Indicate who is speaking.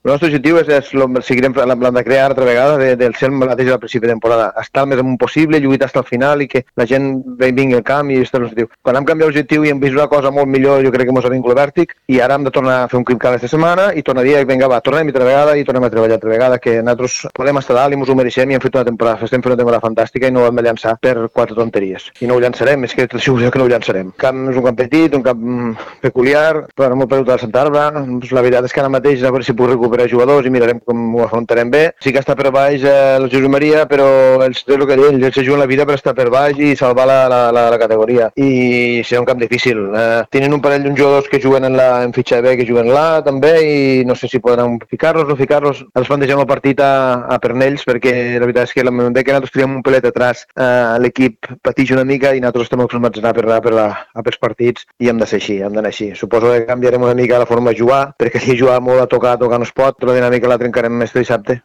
Speaker 1: El nostre objectiu seguirem de crear altra vegada, del ser el mateix al principi de temporada, estar el més amunt possible, lluitar fins al final i que la gent vingui al camp i és l'objectiu. Quan hem canviat l'objectiu i hem vist una cosa molt millor, jo crec que ens ha vingut vèrtic i ara hem de tornar a fer un clip cada setmana i tornar a dir, vinga, va, tornem altra vegada i tornem a treballar altra vegada, que nosaltres podem estar dalt i ens ho mereixem i hem fet una temporada, estem fent una temporada fantàstica i no ho hem de llançar per 4 tonteries. I no ho llançarem, és que t'asseguro que no ho llançarem. El camp és un camp petit, un camp peculiar, però molt perdut al Santa Arba. La veritat és que ara mateix a veure si puc recuperar jugadors i mirarem com ho afrontarem bé. Sí que està per baix el Jesús Maria, però és el que diuen, ells se juguen la vida per estar per baix i salvar la categoria. I serà un camp difícil. Tenen un parell d'un jugadors que juguen en fitxa B, que juguen l'A també, i no sé si podran ficar-los o no ficar-los. Els plantegem el partit a Pernells, perquè la veritat és que la moment que nosaltres teníem un pelet atrás, l'equip pateix una mica i nosaltres estem acostumats a anar a pels partits i hem de ser així, hem d'anar així. Suposo que canviarem una mica la forma de jugar, perquè si jugar molt a tocar no es pot, la dinàmica la trencarem més dissabte.